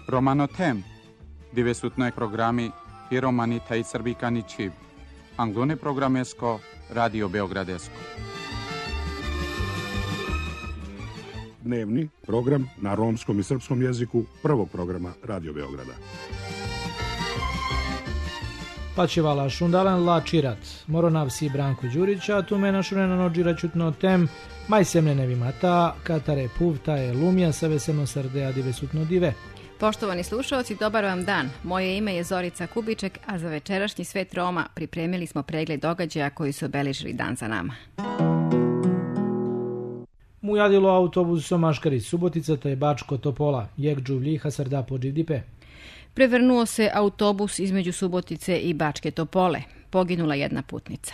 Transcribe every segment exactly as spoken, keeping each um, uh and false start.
Romanotem, divesutnoj programi i romani taj srbikani čib. Anglone programesko, Radio Beogradesko. Dnevni program na romskom i srpskom jeziku prvog programa Radio Beograda. Pačevala šundalen la čirat. Moronav si Branko Đurić, a tu me našurena nođira čutno tem, maj semljene vimata, katare puvta je lumija, sa veseno srdea divesutno dive. Poštovani slušalci, dobar vam dan. Moje ime je Zorica Kubiček, a za večerašnji svet Roma pripremili smo pregled događaja koji su obeležili dan za nama. Mu jadilo autobusom Maškari Subotica taj Bačko Topola, jek džuvljiha srda po dživdipe. Prevrnuo se autobus između Subotice i Bačke Topole. Poginula jedna putnica.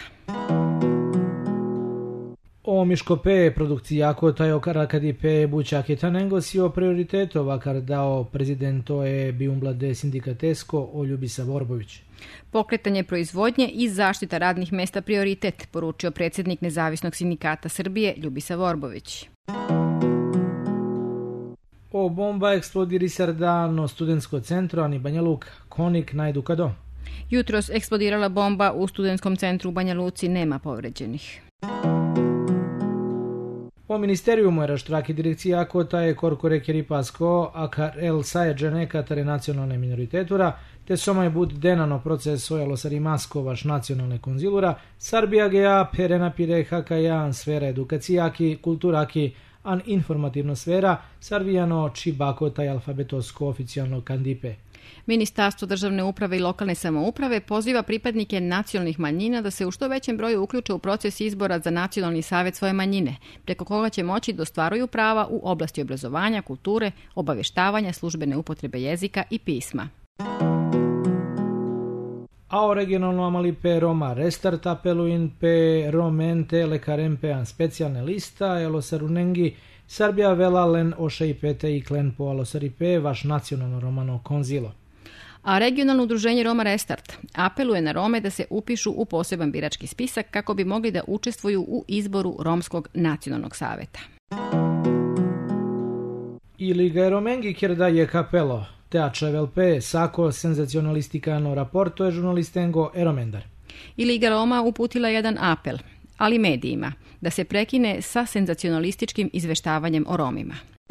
O Miškope produkcija taj okara kadipe bučake tanengo si o prioritetova kar dao prezidento je Biumblade sindikatesko o Ljubisa Vorbović. Pokretanje proizvodnje i zaštita radnih mesta prioritet, poručio predsjednik Nezavisnog sindikata Srbije Ljubisa Vorbović. O bomba eksplodiri srdano studentsko centro ani Banja Luka, konik najdu kado. Jutros eksplodirala bomba u studentskom centru u Banja Luci, nema povređenih. O ministerijumu je raštraki direkcija ako ta je korkore keripasko, a kar el sajeđene katare nacionalne minoritetura, te somaj bud denano proces ojalo sarimasko vaš nacionalne konzilura, Sarbija gea perena pire hakajan sfera edukacijaki, kulturaki, an informativno sfera, sarvijano čibako taj alfabetosko oficijalno kandipe. Ministarstvo državne uprave i lokalne samouprave poziva pripadnike nacionalnih manjina da se u što većem broju uključe u proces izbora za nacionalni savjet svoje manjine, preko koga će moći da ostvaruju prava u oblasti obrazovanja, kulture, obavještavanja, službene upotrebe jezika i pisma. A o regionalno amalipe Roma restart apeluin pe romente lekarempe an specijalne lista elo sarunengi Sarbija vela len ošeipete i klen po alosaripe vaš nacionalno romano konzilo. A regionalno udruženje Roma Restart apeluje na Rome da se upišu u poseban birački spisak kako bi mogli da učestvuju u izboru Romskog nacionalnog saveta. I Liga Romengi kjer da je kapelo. Teača V L P, sako senzacionalistikano raporto je žurnalistengo Eromendar. I Liga Roma uputila jedan apel, ali medijima, da se prekine sa senzacionalističkim izveštavanjem o Romima.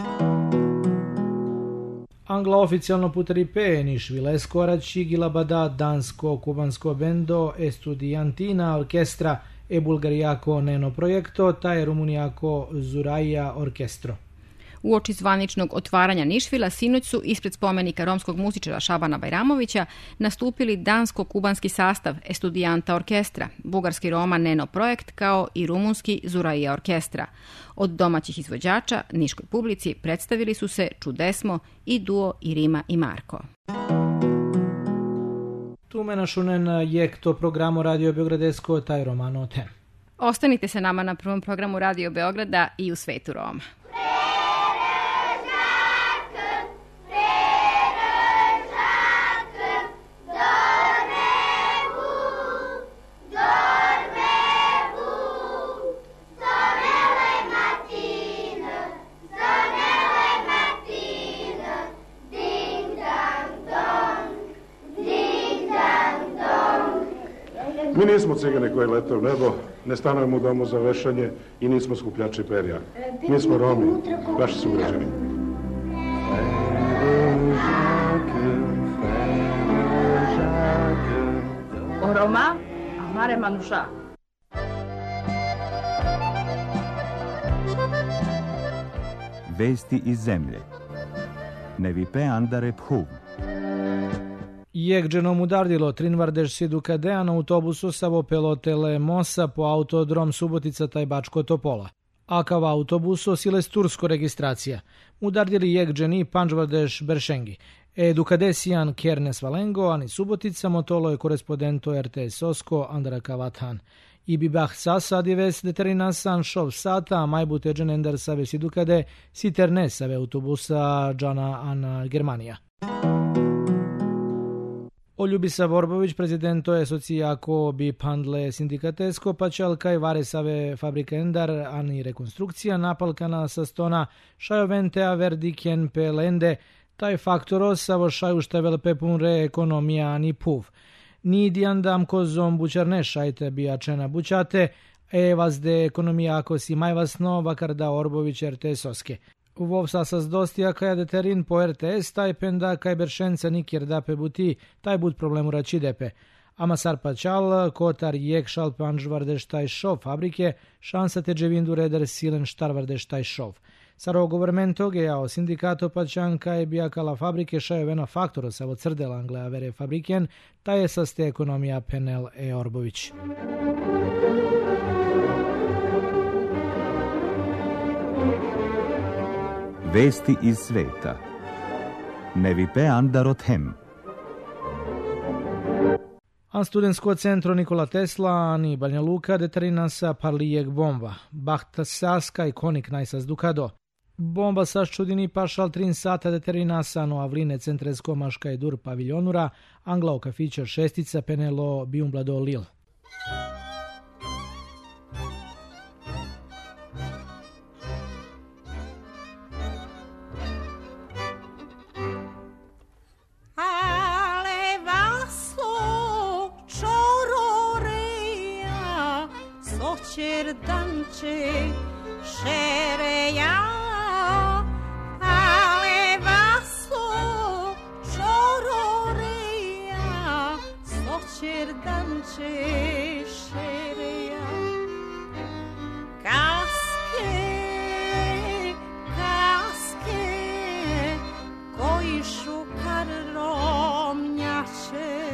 Angla oficijalno putaripe niš vilesko račigila bada dansko-kubansko bendo estudiantina orkestra e bulgarijako neno projekto, taj rumunijako Zuraija orkestro. Uoči zvaničnog otvaranja Nišvila sinoć su ispred spomenika romskog muzičara Šabana Bajramovića nastupili dansko-kubanski sastav Estudijanta orkestra, bugarski Roma Neno projekt kao i rumunski Zuraija orkestra. Od domaćih izvođača niškoj publici predstavili su se Čudesmo i duo Irima i Marko. Tu me našunen jek to programu Radio Beogradesko taj Romano tem. Ostanite se nama na prvom programu Radio Beograda i u svetu Roma. Mi nismo cigane koji lete u nebo, ne stanujemo u domu za vešanje i nismo skupljači perja. Mi smo Romi, vaši sugrađani. O Roma, amare manuša. Vesti iz zemlje. Nevipe andare phum. Jekđeno mu dardilo Trinvardeš siduka dejan autobusu savo pelotele mosa po autodrom Subotica taj Bačko Topola. Akav autobuso siles tursko registracija. Mu dardili jekđeni Pančvardeš Beršengi. Edukadesijan Kernes Valengo, ani Subotica motolo je korespondento R T S Osko Andra Kavathan. I bibah sasa dives determinasan šov sata, majbut eđen ender save sidukade, siterne save autobusa džana Ana Germanija. O Ljubisa Vorbović, prezidento je socijako bi pandle sindikatesko, pa čal kaj vare save fabrika endar, ani rekonstrukcija napalkana sa stona, šajovente averdiken pelende, Taj faktor savo šajušte velpe re ekonomija ni puv. Ni diandam kozom bučarne šajte bijačena bučate, e vas de ekonomija ako si majvasno vakarda Orbović R T S oske. Uvovsa sa zdostija kaja deterin po R T S taj penda kaj beršenca nikjer dape buti, taj bud problemu rači depe. Ama sar pačal, kotar jek šal panžvardeš taj šov fabrike, šansa te dževindu reder silen štarvardeš taj šov. Saro governmento gejao sindikato pačan kaj bijakala fabrike šajo vena faktoro savo crdela anglea vere fabriken, taj je saste ekonomija Penel E. Orbović. Vesti iz sveta. Nevipe Andarot Hem. A studentsko centro Nikola Tesla ni Banja Luka deterina sa parlijek bomba. Bahta saska i konik najsas dukado. Bomba sa čudini pašal trin sata deterina sa no avline centresko maška i dur paviljonura, anglao kafića šestica penelo biumblado lil. Danče šereja, ale vaso čororeja, sočer danče šereja. Kaske, kaske, koji šukar romnjače.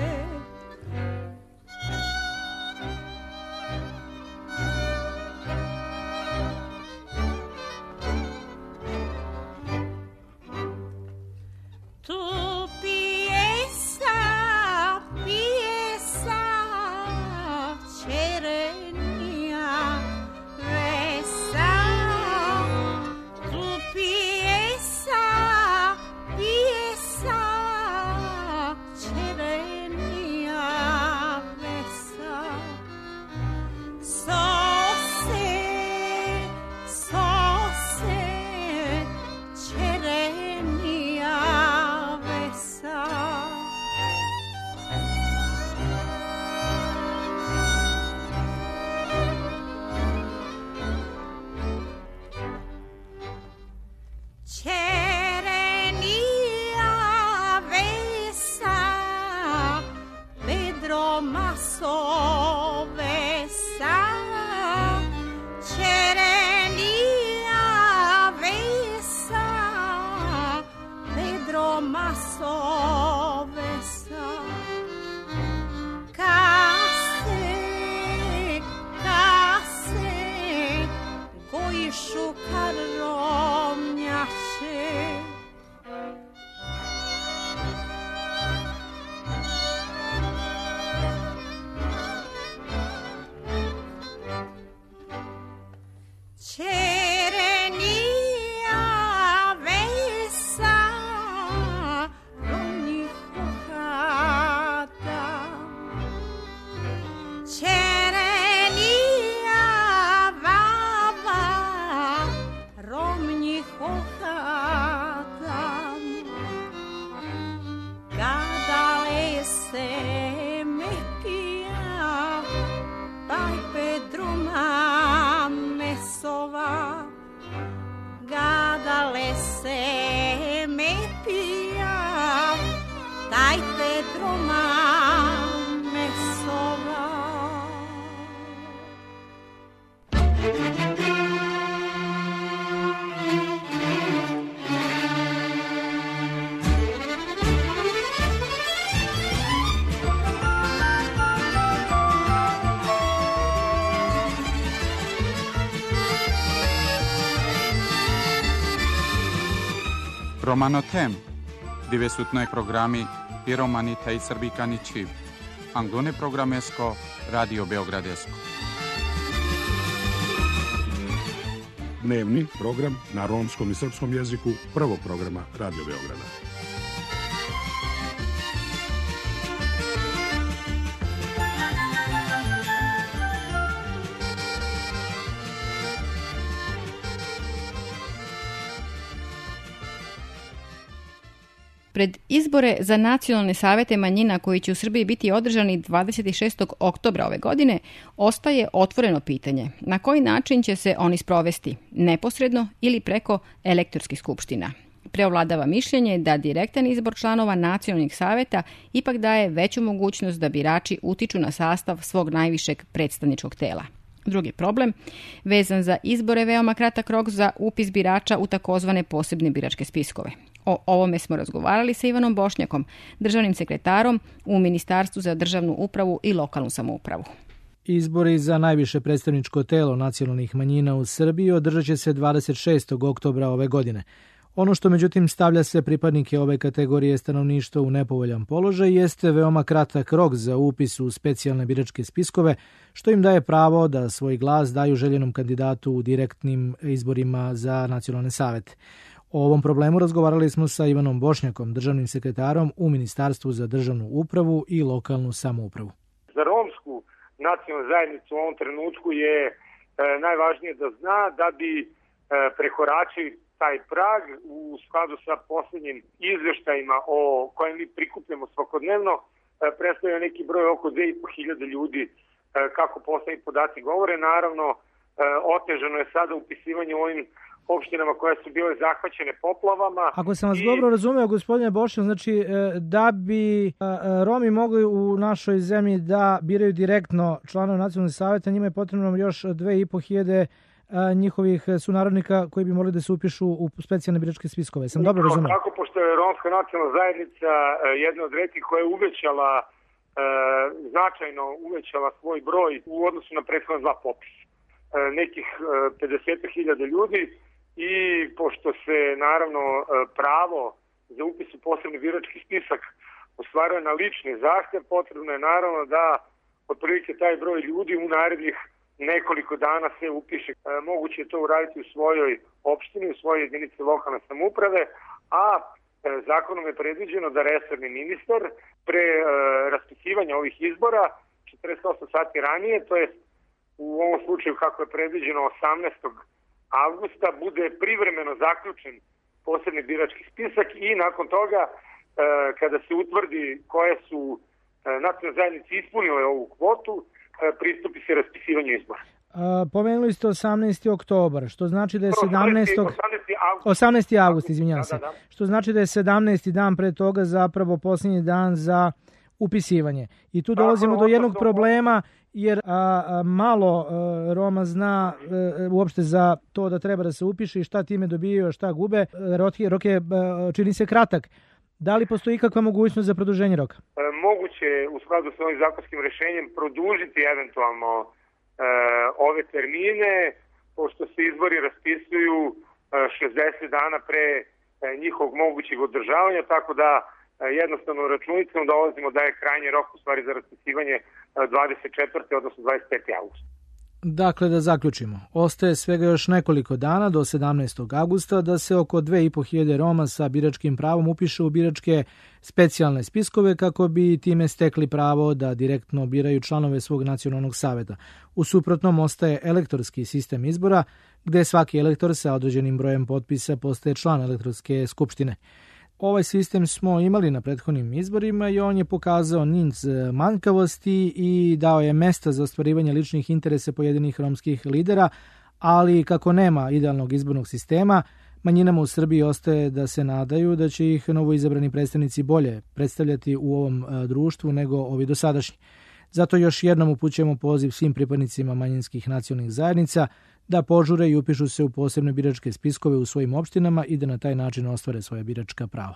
Romanotem, divesutnoj programi i romani taj srbikani čiv. Anglone programesko, Radio Beogradesko. Dnevni program na romskom i srpskom jeziku prvog programa Radio Beograda. Pred izbore za nacionalne savete manjina koji će u Srbiji biti održani dvadeset šestog oktobra ove godine, ostaje otvoreno pitanje na koji način će se oni sprovesti, neposredno ili preko elektorskih skupština. Preovladava mišljenje da direktan izbor članova nacionalnih saveta ipak daje veću mogućnost da birači utiču na sastav svog najvišeg predstavničkog tela. Drugi problem, vezan za izbore, veoma kratak rok za upis birača u takozvane posebne biračke spiskove. O ovome smo razgovarali sa Ivanom Bošnjakom, državnim sekretarom u Ministarstvu za državnu upravu i lokalnu samoupravu. Izbori za najviše predstavničko telo nacionalnih manjina u Srbiji održat će se dvadeset šestog oktobra ove godine. Ono što međutim stavlja sve pripadnike ove kategorije stanovništva u nepovoljan položaj jeste veoma kratak rok za upis u specijalne biračke spiskove, što im daje pravo da svoj glas daju željenom kandidatu u direktnim izborima za nacionalne savete. O ovom problemu razgovarali smo sa Ivanom Bošnjakom, državnim sekretarom u Ministarstvu za državnu upravu i lokalnu samoupravu. Za romsku nacionalnu zajednicu u ovom trenutku je e, najvažnije da zna da bi e, prekoračili taj prag u skladu sa posljednjim izveštajima o kojem mi prikupljamo svakodnevno, e, predstavlja neki broj oko dve i po hiljade ljudi, e, kako poslednji podaci govore. Naravno, e, otežano je sada upisivanje u ovim opštinama koje su bile zahvaćene poplavama. Ako sam vas i... dobro razumeo, gospodine Bošnjak, znači da bi Romi mogli u našoj zemlji da biraju direktno članove nacionalnog saveta, njima je potrebno još dve i po hiljade njihovih sunarodnika koji bi morali da se upišu u specijalne biračke spiskove. Sam dobro razumeo? Tako, pošto je romska nacionalna zajednica jedna od retkih koja je uvećala, e, značajno uvećala svoj broj u odnosu na prethodna dva popisa. E, nekih pedeset hiljada ljudi. I pošto se naravno pravo za upis u posebni birački spisak ostvaruje na lični zahtev, potrebno je naravno da otprilike taj broj ljudi u narednih nekoliko dana se upiše. Moguće je to uraditi u svojoj opštini, u svojoj jedinici lokalne samouprave, a zakonom je predviđeno da resorni ministar pre raspisivanja ovih izbora četrdeset osam sati ranije, to je u ovom slučaju kako je predviđeno osamnaestog avgusta, bude privremeno zaključen posebni birački spisak i nakon toga, e, kada se utvrdi koje su e, nacionalne zajednice ispunile ovu kvotu, e, pristupi se raspisivanju izbora. A, pomenuli ste osamnaesti oktobar, što znači da je sedamnaesti avgust. osamnaesti avgust, izvinjavam se. Da, da, da. Što znači da je sedamnaesti dan pre toga zapravo posljednji dan za upisivanje. I tu dolazimo do jednog problema, jer a, a, malo a, Roma zna a, uopšte za to da treba da se upiše i šta time dobijaju, šta gube. Rok je, rok je čini se kratak. Da li postoji ikakva mogućnost za produženje roka? E, moguće je u skladu sa ovim zakonskim rešenjem produžiti eventualno e, ove termine, pošto se izbori raspisuju e, šezdeset dana pre e, njihovog mogućeg održavanja, tako da jednostavno računicom dolazimo da je krajnji rok u stvari za raspisivanje dvadeset četvrtog odnosno dvadeset petog avgusta. Dakle, da zaključimo. Ostaje svega još nekoliko dana do sedamnaestog avgusta da se oko dve i po hiljade Roma sa biračkim pravom upiše u biračke specijalne spiskove kako bi time stekli pravo da direktno biraju članove svog nacionalnog saveta. U suprotnom ostaje elektorski sistem izbora gde svaki elektor sa određenim brojem potpisa postaje član elektorske skupštine. Ovaj sistem smo imali na prethodnim izborima i on je pokazao niz manjkavosti i dao je mesta za ostvarivanje ličnih interesa pojedinih romskih lidera, ali kako nema idealnog izbornog sistema, manjinama u Srbiji ostaje da se nadaju da će ih novoizabrani predstavnici bolje predstavljati u ovom društvu nego ovi dosadašnji. Zato još jednom upućujemo poziv svim pripadnicima manjinskih nacionalnih zajednica da požure i upišu se u posebne biračke spiskove u svojim opštinama i da na taj način ostvare svoja biračka prava.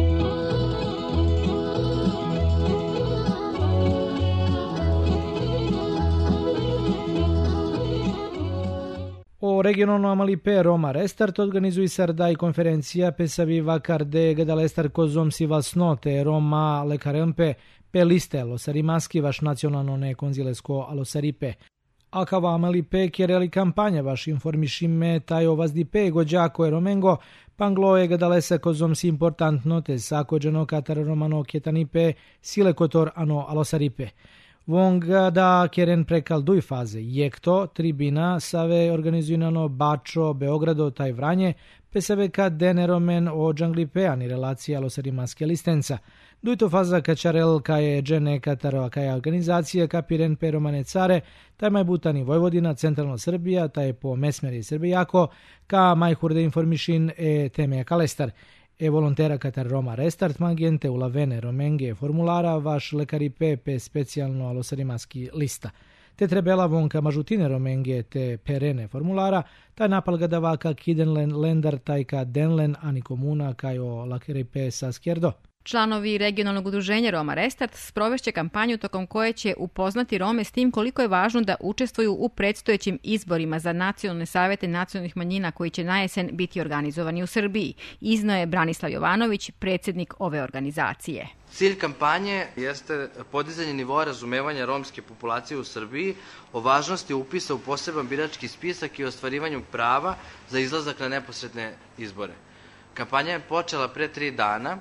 O regionalno Amalipe Roma Restart organizuje Sardai konferencija Pesavi Vakar de Gadalestar Kozom Sivasnote Roma Lekarempe Peliste Losarimaski vaš nacionalno ne konzilesko Alosaripe. Akava Amalipe kjereli kampanja vaš informišime taj ovazdipe gođako e romengo pangloe gadalesa kozom si importantno te sakođano katar romano kjetanipe sile kotor ano Alosaripe. Vonga da keren prekal duj faze. Jekto, tribina, save organizujano Bačo, Beogrado, taj Vranje, pe save ka deneromen o džanglipeani relacija lo serimanske listenca. Dujto faza kačarel ka je džene kataro ka je organizacija ka piren peromane care, taj maj butani Vojvodina, centralno Srbija, taj po mesmeri Srbijako, ka maj hurde informišin e teme kalestar. E volontera katar Roma restart magente ulavene romenge formulara vaš lekari pepe specijalno alosarimaski lista. Te trebela vonka mažutine romenge te perene formulara, taj napalga davaka kidenlen lendar taj ka denlen ani komuna kaj o lekari pe sa skjerdo. Članovi regionalnog udruženja Roma Restart sprovešće kampanju tokom koje će upoznati Rome s tim koliko je važno da učestvuju u predstojećim izborima za nacionalne savete nacionalnih manjina koji će na jesen biti organizovani u Srbiji. Iznao je Branislav Jovanović, predsjednik ove organizacije. Cilj kampanje jeste podizanje nivoa razumevanja romske populacije u Srbiji, o važnosti upisa u poseban birački spisak i ostvarivanju prava za izlazak na neposredne izbore. Kampanja je počela pre tri dana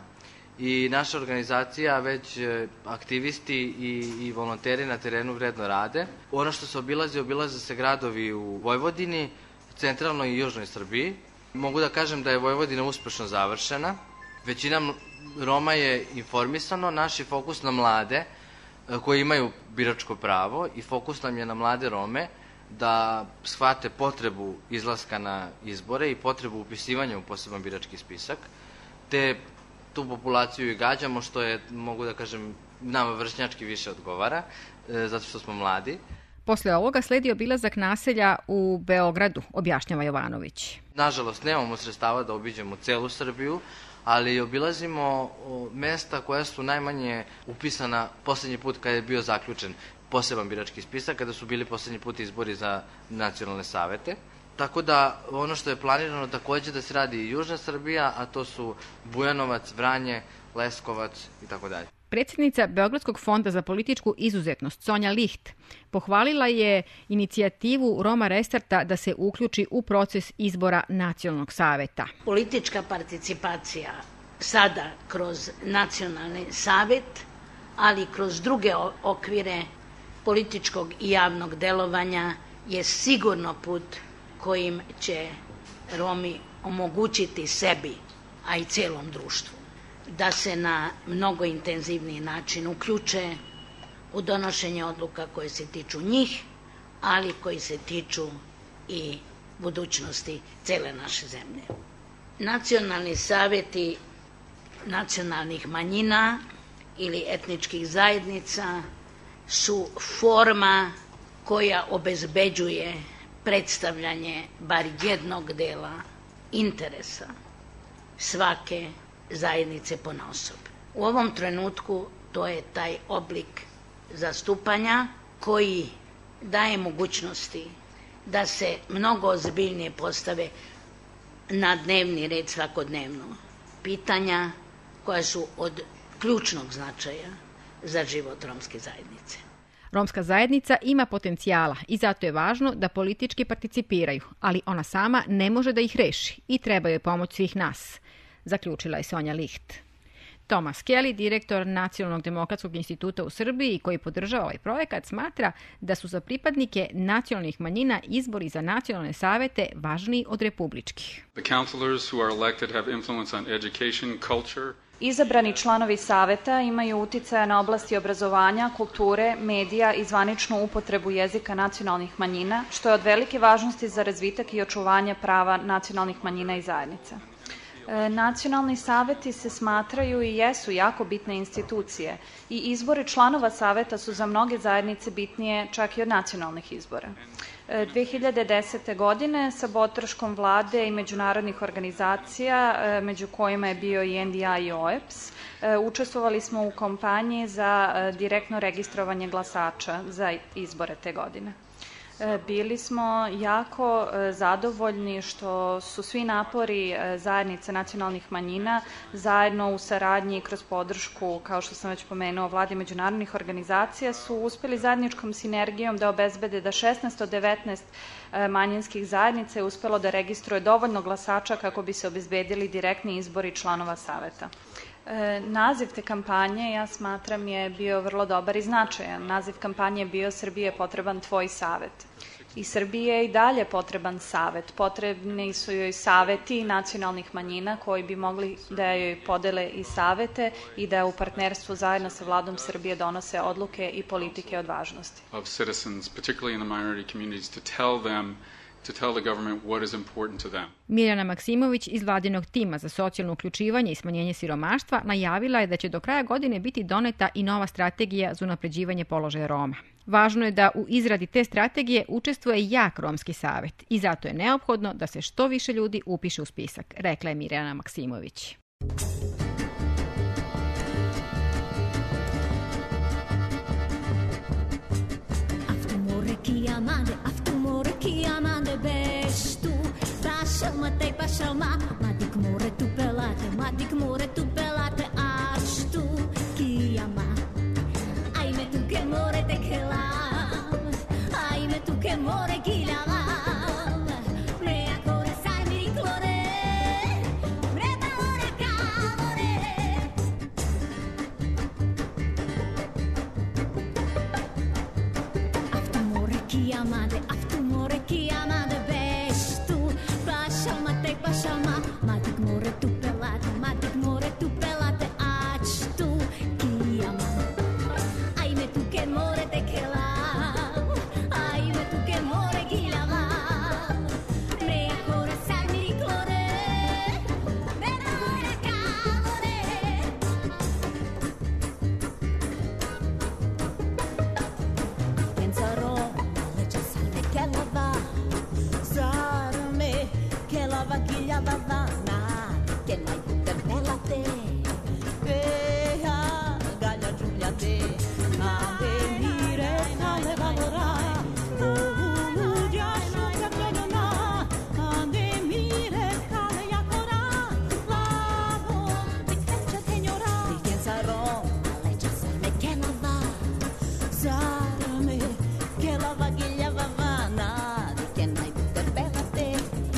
i naša organizacija, već aktivisti i, i volonteri na terenu vredno rade. Ono što se obilazi, obilaze se gradovi u Vojvodini, centralnoj i južnoj Srbiji. Mogu da kažem da je Vojvodina uspešno završena. Većina Roma je informisano, naš je fokus na mlade koji imaju biračko pravo i fokus nam je na mlade Rome da shvate potrebu izlaska na izbore i potrebu upisivanja u poseban birački spisak, te tu populaciju i gađamo, što je, mogu da kažem, nama vršnjački više odgovara, e, zato što smo mladi. Posle ovoga sledi obilazak naselja u Beogradu, objašnjava Jovanović. Nažalost, nemamo sredstava da obiđemo celu Srbiju, ali obilazimo mesta koja su najmanje upisana poslednji put kada je bio zaključen poseban birački spisak, kada su bili poslednji put izbori za nacionalne savete. Tako da ono što je planirano takođe da se radi i Južna Srbija, a to su Bujanovac, Vranje, Leskovac i tako dalje. Predsjednica Beogradskog fonda za političku izuzetnost Sonja Licht pohvalila je inicijativu Roma Restarta da se uključi u proces izbora nacionalnog saveta. Politička participacija sada kroz nacionalni savet, ali kroz druge okvire političkog i javnog delovanja je sigurno put kojim će Romi omogućiti sebi, a i celom društvu, da se na mnogo intenzivniji način uključe u donošenje odluka koje se tiču njih, ali koji se tiču i budućnosti cele naše zemlje. Nacionalni saveti nacionalnih manjina ili etničkih zajednica su forma koja obezbeđuje predstavljanje bar jednog dela interesa svake zajednice ponaosob. U ovom trenutku to je taj oblik zastupanja koji daje mogućnosti da se mnogo ozbiljnije postave na dnevni red svakodnevno pitanja koja su od ključnog značaja za život romske zajednice. Romska zajednica ima potencijala i zato je važno da politički participiraju, ali ona sama ne može da ih reši i treba joj pomoć svih nas, zaključila je Sonja Licht. Tomas Kelly, direktor Nacionalnog demokratskog instituta u Srbiji koji podržava ovaj projekat, smatra da su za pripadnike nacionalnih manjina izbori za nacionalne savete važniji od republičkih. Izabrani članovi saveta imaju uticaja na oblasti obrazovanja, kulture, medija i zvaničnu upotrebu jezika nacionalnih manjina, što je od velike važnosti za razvitak i očuvanje prava nacionalnih manjina i zajednica. Nacionalni saveti se smatraju i jesu jako bitne institucije i izbori članova saveta su za mnoge zajednice bitnije čak i od nacionalnih izbora. dve hiljade desete. godine sa podrškom vlade i međunarodnih organizacija, među kojima je bio i N D I i O E P S, učestvovali smo u kampanji za direktno registrovanje glasača za izbore te godine. Bili smo jako zadovoljni što su svi napori zajednice nacionalnih manjina zajedno u saradnji kroz podršku, kao što sam već pomenuo, vlade međunarodnih organizacija su uspeli zajedničkom sinergijom da obezbede da šesnaest od devetnaest manjinskih zajednica je uspelo da registruje dovoljno glasača kako bi se obezbedili direktni izbori članova saveta. E, naziv te kampanje, ja smatram, je bio vrlo dobar i značajan. Naziv kampanje je bio Srbije potreban tvoj savet. I Srbiji je i dalje potreban savet. Potrebni su joj saveti nacionalnih manjina koji bi mogli da joj podele i savete i da u partnerstvu zajedno sa vladom Srbije donose odluke i politike od važnosti. Of citizens, particularly in the minority communities, to tell them to tell the government what is important to them. Mirjana Maksimović iz vladinog tima za socijalno uključivanje i smanjenje siromaštva najavila je da će do kraja godine biti doneta i nova strategija za unapređivanje položaja Roma. Važno je da u izradi te strategije učestvuje jak romski savet i zato je neophodno da se što više ljudi upiše u spisak, rekla je Mirjana Maksimović. Pašalma, tej pašalma, madik more tu pelate, madik more tu pelate, aš tu kijama. Ajme tu ke more te kelam, ajme tu ke more gilalam. Mea kore sarmiri klore, mreba ora kavore. Aftu more kijamade, aftu more kijamade, pašalma, matik more tu pelate, matik more tu pelate, ač tu kijama. Ajme tu ke more te kelam, ajme tu ke more gilama. Mea kore sarmiri klore, mena ora kavore. Pensaro, leče salve kelava, zarame, kelava giljava vana, che mai puter bella te, beha galja giulia te, a venire alle valora, oh dia shuka glenona, a venire alle yakora, lavo, dikvencha tenyora, dikensaro, lecha salme kelava, zarame, kelava giljava vana, che mai puter bella te.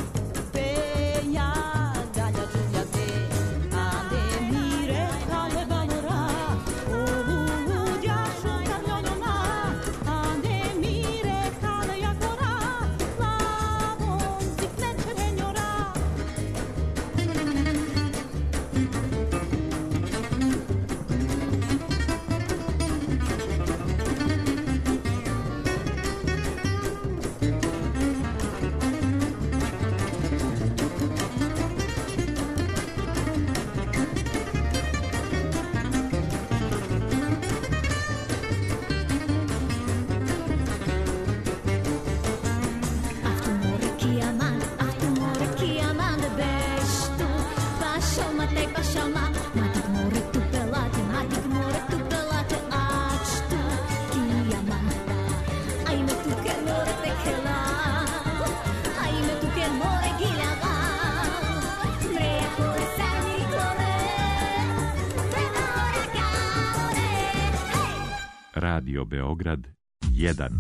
Radio Beograd jedan.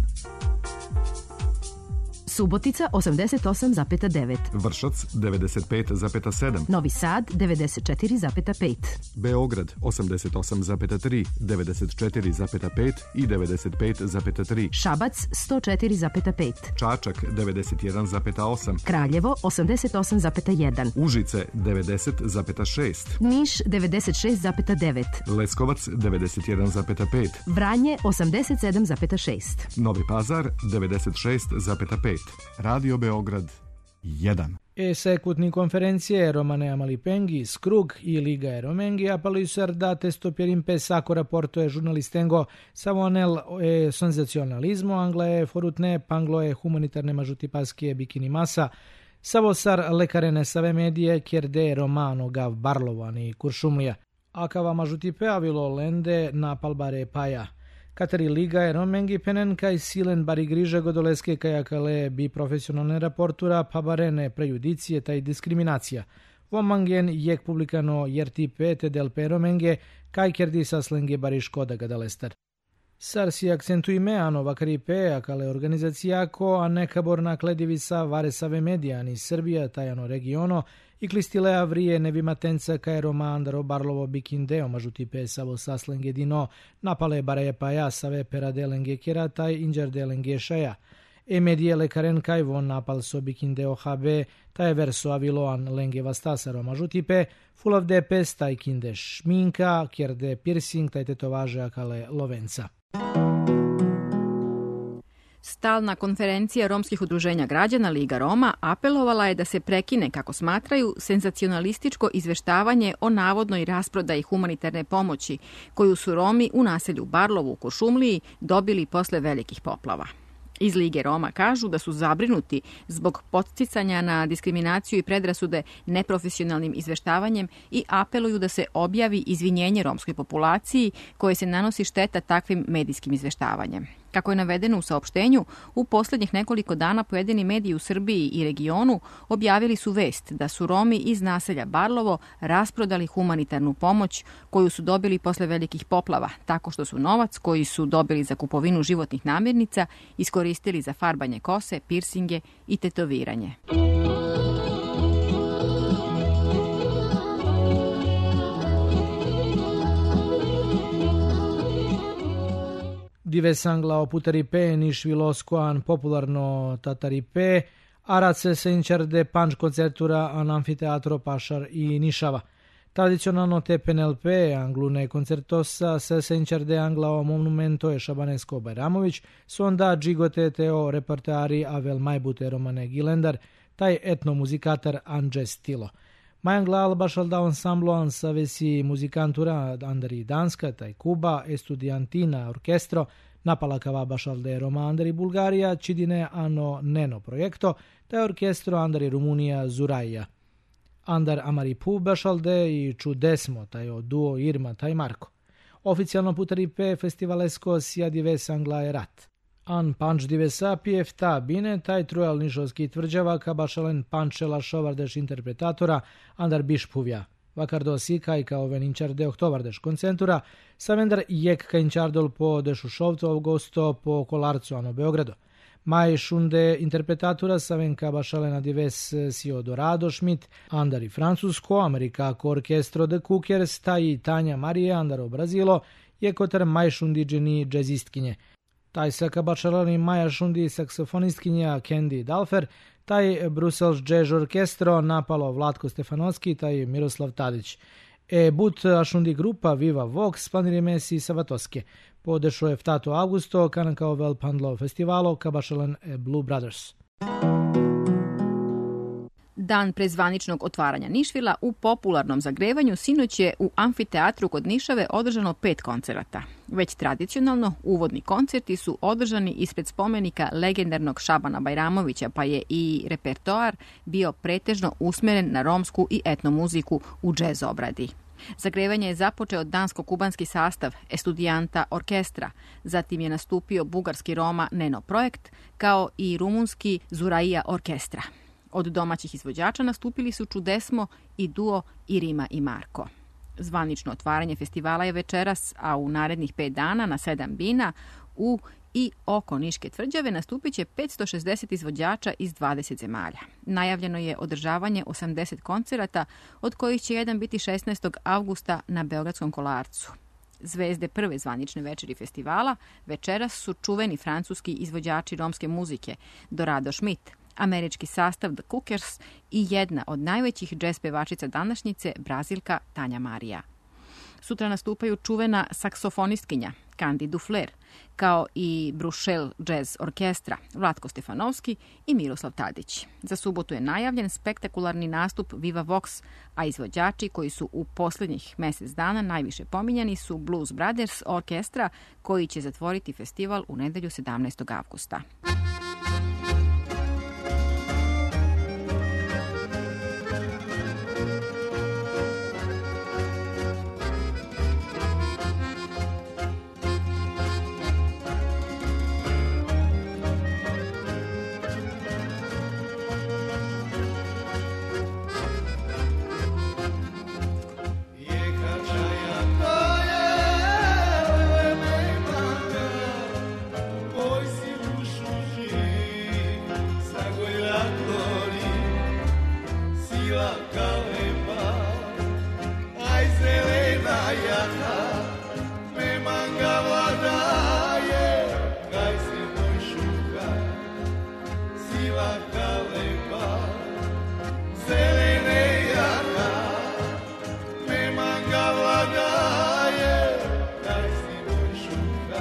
Subotica osamdeset osam zarez devet. Vršac devedeset pet zarez sedam. Novi Sad devedeset četiri zarez pet. Beograd osamdeset osam zarez tri, devedeset četiri zarez pet i devedeset pet zarez tri. Šabac sto četiri zarez pet. Čačak devedeset jedan zarez osam. Kraljevo osamdeset osam zarez jedan. Užice devedeset zarez šest. Niš devedeset šest zarez devet. Leskovac devedeset jedan zarez pet. Vranje osamdeset sedam zarez šest. Novi Pazar devedeset šest zarez pet. Radio Beograd jedan. Esecutni conferenție romane Amalipengi, Scrug i Liga Eromengi apalui da testo per impesa co raporto e žurnalistengo savonel e senzacionalismo anglae forutne panglo e humanitarne mažutipaskije bikini masa savosar lekarene save medije kjerde romano gav barlovani kuršumlija. Akava mažutipe avilo lende na palbare paja. Kateri Liga Eromengi penen kaj silen bari griže godoleske kaj akale bi profesionalne raportura pa barene prejudicije taj diskriminacija. Vomangen jek publikano jerti pete del peromenge kaj kerdi sa slenge bari škoda gadalestar. Sar si akcentuimeano vakaripe, kale organizacijako, a neka borna kledivisa varesave medijan iz Srbija, tajano regiono, i klistilea vrije nevimatenca kaj Roma andaro barlovo bikindeo mažutipe savo saslenge dino, napale bareje paja save peradelenge kera taj inđardelenge šaja. E medijele karen kaj von napal so bikindeo habe, taj verso aviloan lenge vastasa Roma žutipe, fulavde pes taj kinde šminka, kjerde piercing taj tetovaže akale lovenca. Stalna konferencija romskih udruženja građana Liga Roma apelovala je da se prekine, kako smatraju, senzacionalističko izveštavanje o navodnoj rasprodaji humanitarne pomoći koju su Romi u naselju Barlovu u Kuršumliji dobili posle velikih poplava. Iz Lige Roma kažu da su zabrinuti zbog podsticanja na diskriminaciju i predrasude neprofesionalnim izveštavanjem i apeluju da se objavi izvinjenje romskoj populaciji koje se nanosi šteta takvim medijskim izveštavanjem. Kako je navedeno u saopštenju, u posljednjih nekoliko dana pojedini mediji u Srbiji i regionu objavili su vest da su Romi iz naselja Barlovo rasprodali humanitarnu pomoć koju su dobili posle velikih poplava, tako što su novac koji su dobili za kupovinu životnih namirnica iskoristili za farbanje kose, pirsinge i tetoviranje. Divesangla oputaripe nišviloskoan popularno tataripe, arace se inčerde panč koncertura an amfiteatro Pašar i Nišava. Tradicionalno te P N L P anglune koncertosa se se inčerde anglao monumento e Šabanesko Bajramović, sonda džigote teo repertoari avel majbute Romane Gilendar, taj etnomuzikatar Anđe Stilo. Majangla albašalda ensamblo ansavesi muzikantura andari Danska, taj Kuba, estudiantina orkestro, napalakava bašalde Roma andari Bulgarija, čidine ano neno projekto, taj orkestro andari Rumunija Zuraija. Andar amari pu bašalde i čudesmo, taj o duo Irma, taj Marko. Oficijalno putaripe festivalesko sija dives angla je rat. An panč divesa pijefta bine, taj trujal nišovski tvrđava ka bašalen pančela šovardeš interpretatora andar bišpuvja. Vakardo sikaj kao veninčarde ohtovardeš koncentura, savendar jek ka inčardol po dešu šovto avgosto po kolarcu ano Beogrado. Maj šunde interpretatura saven ka bašalena dives sio Dorado Schmidt, andar i francusko, amerikako orkestro de Cookers, taj i Tanja Marije, andar o Brazilo, je kotar maj šundi dženi džezistkinje. Taj sa kabačalani Maja Šundi saksofonistkinja Candy Dalfer, taj Brussels Jazz Orkestro napalo Vlatko Stefanovski, taj Miroslav Tadić. E but Šundi grupa Viva Vox planiri mesi Savatoske. Podešo je vtato avgusto, kanan kao vel pandlo festivalo kabašalan Blue Brothers. Dan pre zvaničnog otvaranja Nišvila u popularnom zagrevanju sinoć je u amfiteatru kod Nišave održano pet koncerata. Već tradicionalno uvodni koncerti su održani ispred spomenika legendarnog Šabana Bajramovića, pa je i repertoar bio pretežno usmeren na romsku i etnomuziku u džez obradi. Zagrevanje je započeo dansko-kubanski sastav Estudijanta orkestra, zatim je nastupio bugarski Roma Neno projekt, kao i rumunski Zuraija orkestra. Od domaćih izvođača nastupili su Čudesmo i duo Irima i Marko. Zvanično otvaranje festivala je večeras, a u narednih pet dana na sedam bina u i oko Niške tvrđave nastupit će petsto šezdeset izvođača iz dvadeset zemalja. Najavljeno je održavanje osamdeset koncerata, od kojih će jedan biti šesnaestog avgusta na Beogradskom kolarcu. Zvezde prve zvanične večeri festivala večeras su čuveni francuski izvođači romske muzike Dorado Schmidt, američki sastav The Cookers i jedna od najvećih džez pevačica današnjice, Brazilka Tanja Marija. Sutra nastupaju čuvena saksofonistkinja Candy Dufler, kao i Bruxelles Jazz Orkestra, Vlatko Stefanovski i Miroslav Tadić. Za subotu je najavljen spektakularni nastup Viva Vox, a izvođači koji su u posljednjih mjesec dana najviše pominjani su Blues Brothers Orkestra, koji će zatvoriti festival u nedelju sedamnaestog avgusta. Jeka čaja to je, kaleba, aj zelena jaha, me mangala daje, kaj si moj šuka, sila kaleba, zelene jaha, me mangala daje, kaj si moj šuka.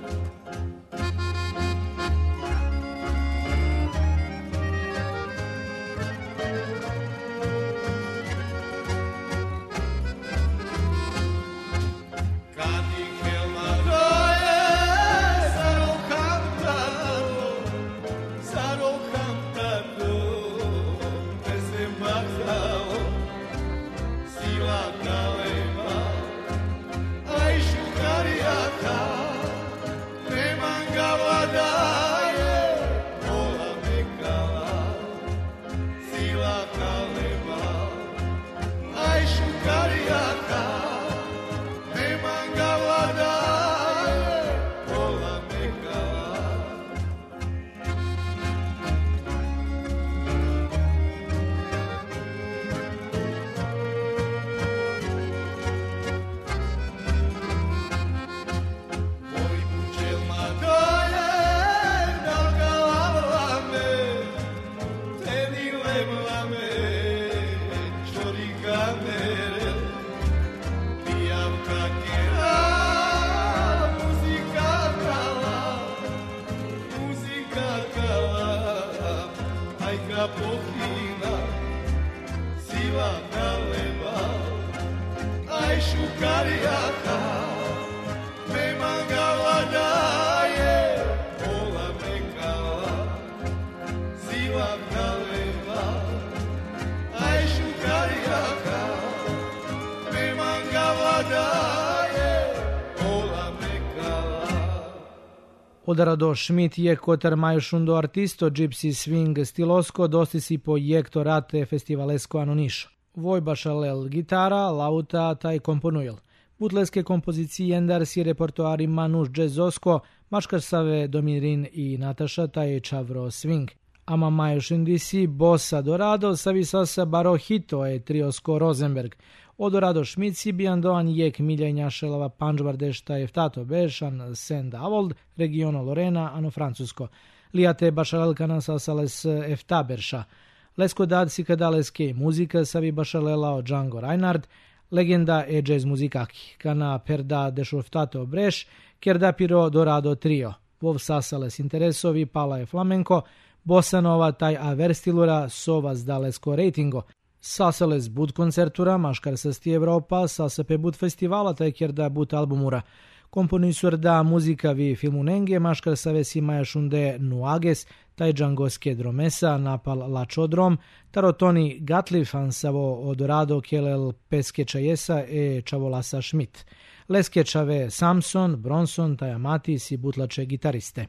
Odarado Schmidt je kotar majušundo artisto Gypsy Swing stilosko dosti si po jekto rate festivalesko anoniš. Voj bašalel gitara, lauta taj komponujel. Butleske kompozicije jendar si repertoari manuš džezosko, maškar save Domirin i Nataša taj čavro swing. Ama majušindi si bossa dorado savi sasa baro hito e triosko Rosenberg. Odorado Schmidt si biandoan jek miljenja šelava pančvardešta eftato bešan Send Avold, regiono Lorena, ano francusko. Liate bašalelkana sasales eftaberša. Lesko dad si kadaleske muzika savi bašalelao Django Reinhardt, legenda e jazz muzikaki. Kana perda dešoftato breš, kerda piro dorado trio. Vov sasales interesovi pala je flamenko, bossa nova taj averstilura sovas dalesko ratingo. Sasales bud koncertura, maškar sasti Evropa, sasape bud festivala, taj kerda bud albumura. Komponisur da muzika vi filmunenge, maškar savesi majašunde nuages, taj džangoske dromesa, napal lačodrom, tarotoni gatlif ansavo odorado kelel peske čajesa e čavolasa Schmidt. Leske čave Samson, Bronson, taj amatis i butlače gitariste.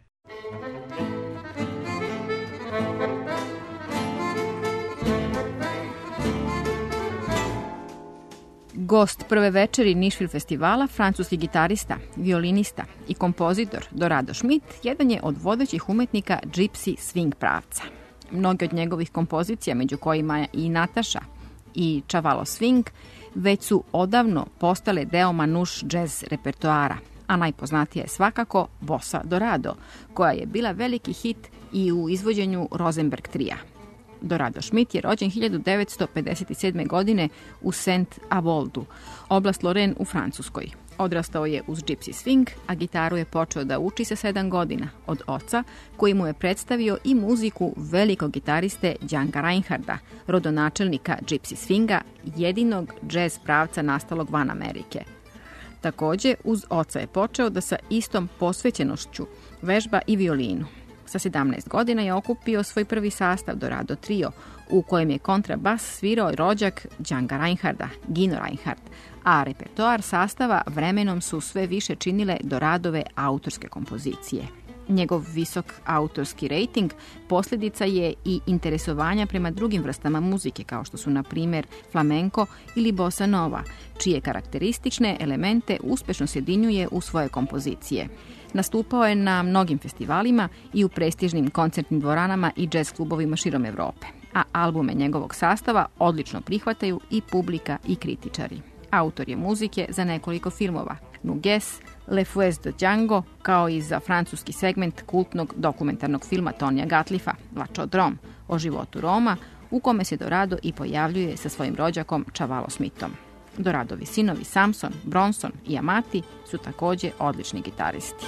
Gost prve večeri Nišvil festivala, francuski gitarista, violinista i kompozitor Dorado Schmidt, jedan je od vodećih umetnika Gypsy Swing pravca. Mnoge od njegovih kompozicija, među kojima je i Nataša i Čavalo Swing, već su odavno postale deo manuš jazz repertoara, a najpoznatija je svakako Bossa Dorado, koja je bila veliki hit i u izvođenju Rosenberg trija. Dorado Schmidt je rođen hiljadu devetsto pedeset sedme. godine u Saint Avoldu, oblast Lorraine u Francuskoj. Odrastao je uz Gypsy Swing, a gitaru je počeo da uči sa sedam godina od oca, koji mu je predstavio i muziku velikog gitariste Django Reinharda, rodonačelnika Gypsy Swinga, jedinog jazz pravca nastalog van Amerike. Takođe, uz oca je počeo da sa istom posvećenošću vežba i violinu. Sa sedamnaest godina je okupio svoj prvi sastav Dorado trio, u kojem je kontrabas svirao rođak Django Reinharda, Gino Reinhardt, a repertoar sastava vremenom su sve više činile Doradove autorske kompozicije. Njegov visok autorski rating posljedica je i interesovanja prema drugim vrstama muzike, kao što su na primjer flamenko ili bossa nova, čije karakteristične elemente uspešno sjedinjuje u svoje kompozicije. Nastupao je na mnogim festivalima i u prestižnim koncertnim dvoranama i jazz klubovima širom Evrope. a albume njegovog sastava odlično prihvataju i publika i kritičari. Autor je muzike za nekoliko filmova, Nuges, Le Fouet de Django, kao i za francuski segment kultnog dokumentarnog filma Tonija Gatlifa, La Chaudron, o životu Roma, u kome se Dorado i pojavljuje sa svojim rođakom Chavalo Smithom. Doradovi sinovi Samson, Bronson i Amati su takođe odlični gitaristi.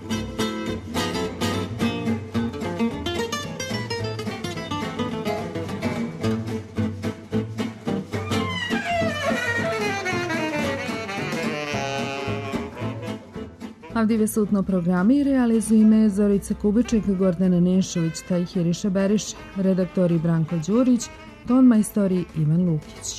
Avdive sutno programi realizujeme Zorica Kubiček, Gordana Nešović, Tajhiriša Beriš, redaktori Branko Đurić, ton majstori Ivan Lukić.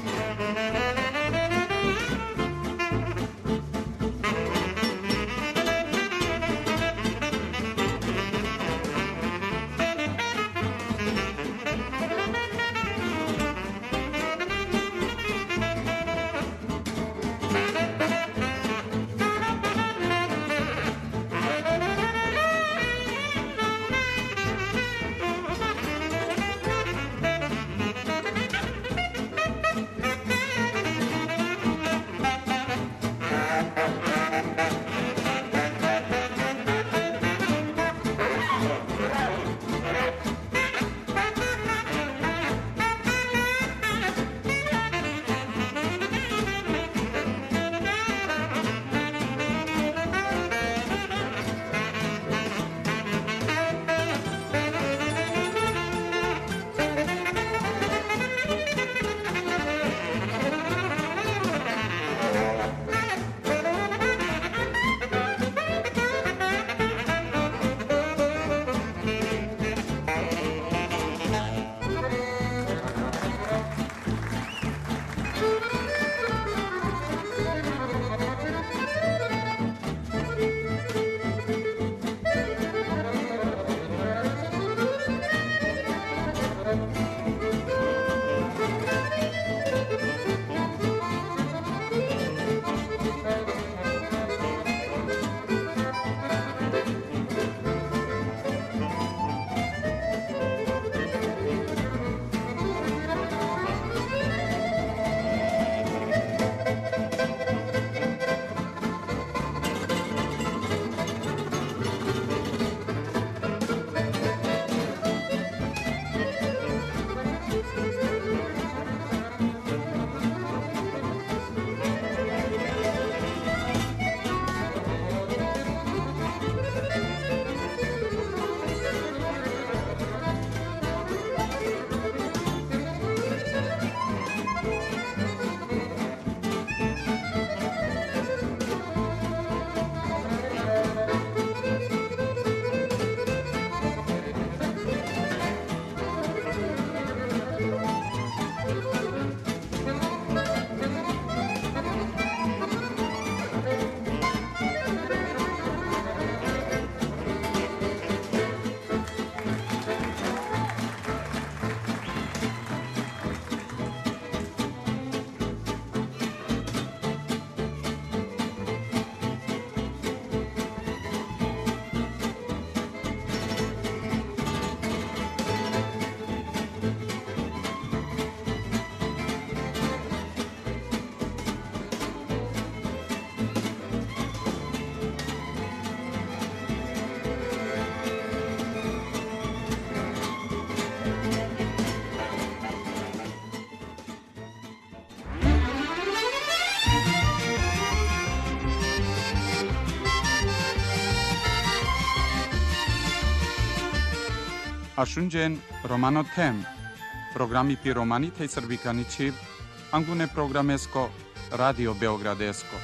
Ashunjen Romano Tem, programi Piromani tej Srbikani Čib, Angune programesko, Radio Beogradesko.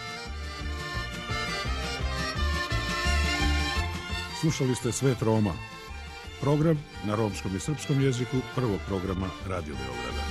Slušali ste Svet Roma, program na romskom i srpskom jeziku prvog programa Radio Beograda.